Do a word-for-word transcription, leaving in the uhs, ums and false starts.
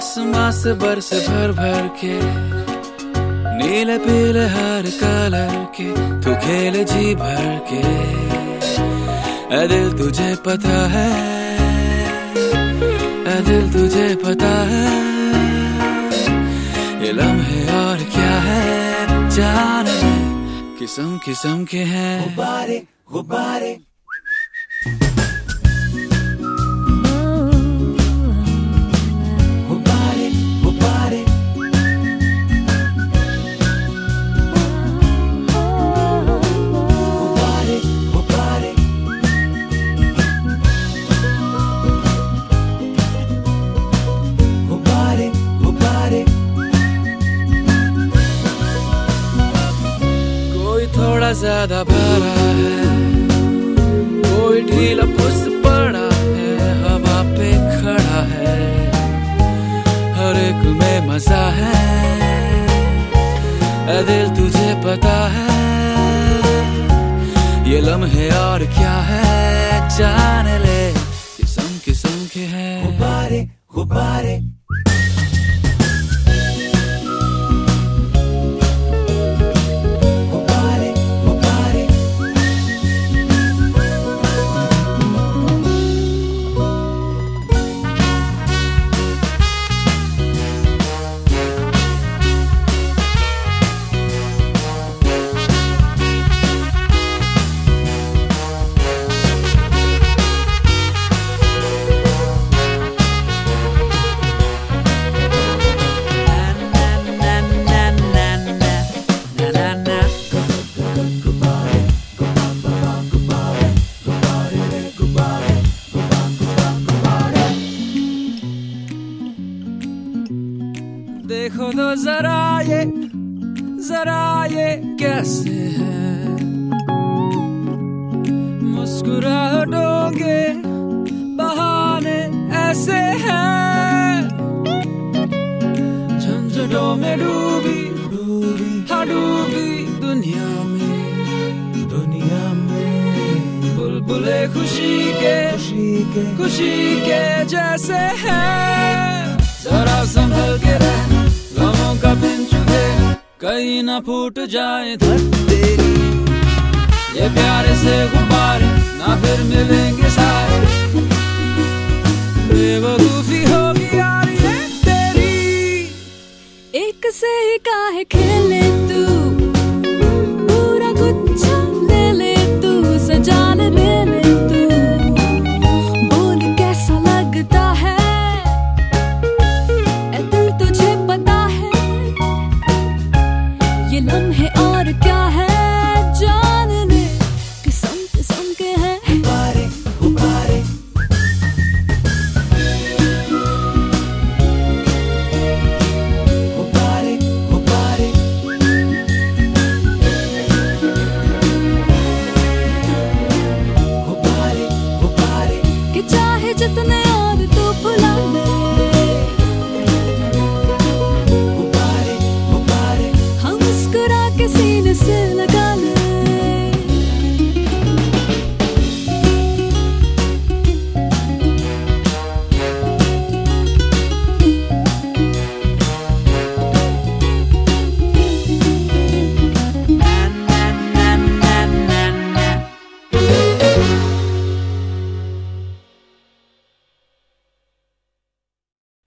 आसमां से बरस भर भर के, नीले पीले हर कलर के तू खेल जी भर के। ऐ दिल तुझे पता है, ऐ दिल तुझे पता है, ये लम्हे और क्या है जान ले, किस्म किस्म के हैं गुब्बारे गुब्बारे। थोड़ा ज्यादा भरा है, कोई ढीला पुस पड़ा है, हवा पे खड़ा है, हर एक में मजा है। ऐ दिल तुझे पता है, ये लम्हे और क्या है जान ले, किस्म किस्म के हैं गुब्बारे गुब्बारे। देखो तो जरा ये, जरा ये कैसे है, मुस्कुराहटों के बहाने ऐसे हैं, झंझटों में डूबी डूबी हाँ डूबी दुनिया में, दुनिया में बुलबुले खुशी के खुशी के खुशी के जैसे हैं। जरा संभल के रहना, गमों का पिंच दे, कहीं ना फूट जाए धड़ तेरी, ये प्यारे से गुब्बारे ना फिर मिलेंगे सारे।